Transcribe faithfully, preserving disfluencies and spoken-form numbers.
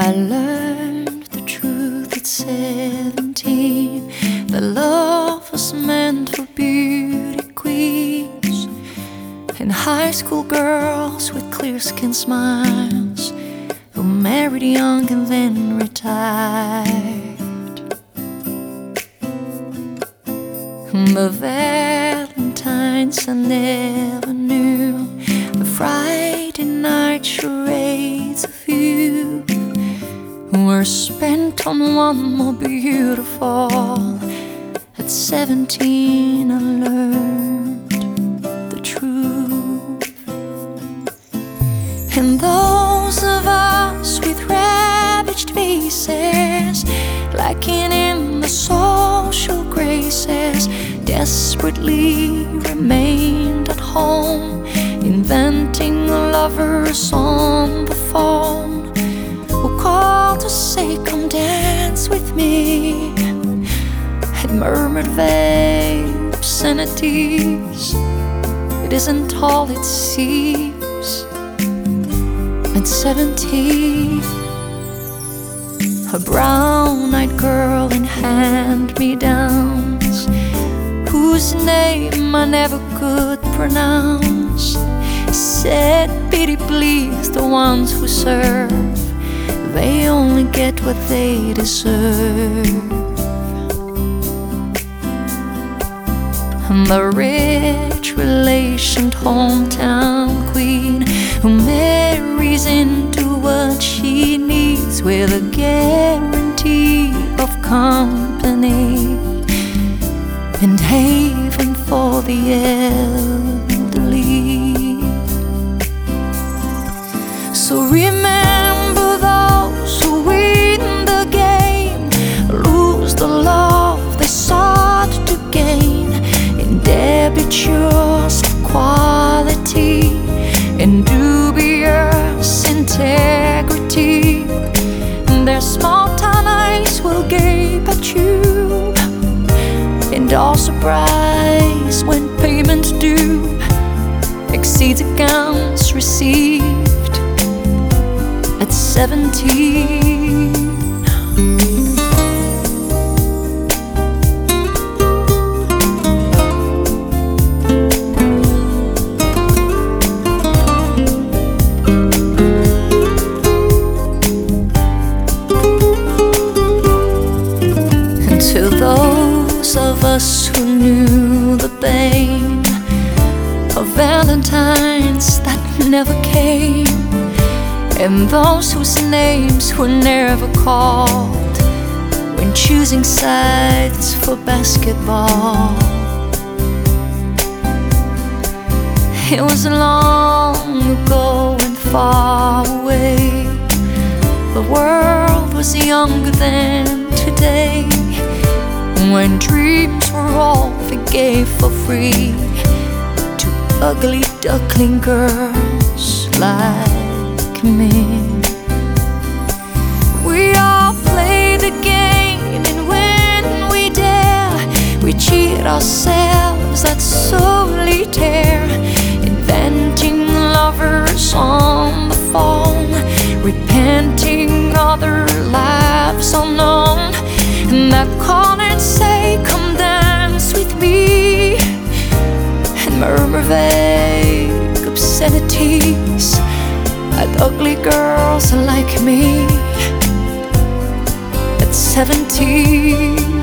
I learned the truth at seventeen, that love was meant for beauty queens and high school girls with clear skin smiles who married young and then retired. But Valentine's I never knew, the Friday night charades of you were spent on one more beautiful. At seventeen I learned the truth. And those of us with ravaged faces, lacking in the social graces, desperately remained at home, inventing lovers on the phone who called to say, "Come dance with me," and murmured vague obscenities. It isn't all it seems. At seventeen, a brown-eyed girl in hand-me-downs, whose name I never could pronounce, said, "Pity please the ones who serve, they only get what they deserve." And the rich relationed hometown queen who marries into what she needs with a guarantee of company and haven for the elderly. So remember those who win the game, lose the love they sought to gain, indebitures of quality and dubious integrity. Their small town eyes will gape at you, and all surprise when payment due exceeds accounts received at seventeen. To those of us who knew the pain of Valentines that never came, and those whose names were never called when choosing sides for basketball, it was long ago and far away. The world was younger than today, when dreams were all they gave for free to ugly duckling girls like me. We all play the game, and when we dare, we cheat ourselves at solitaire, inventing lovers on the phone, repenting other lives unknown, that call and say, "Come dance with me," and murmur vague obscenities at ugly girls like me at seventeen.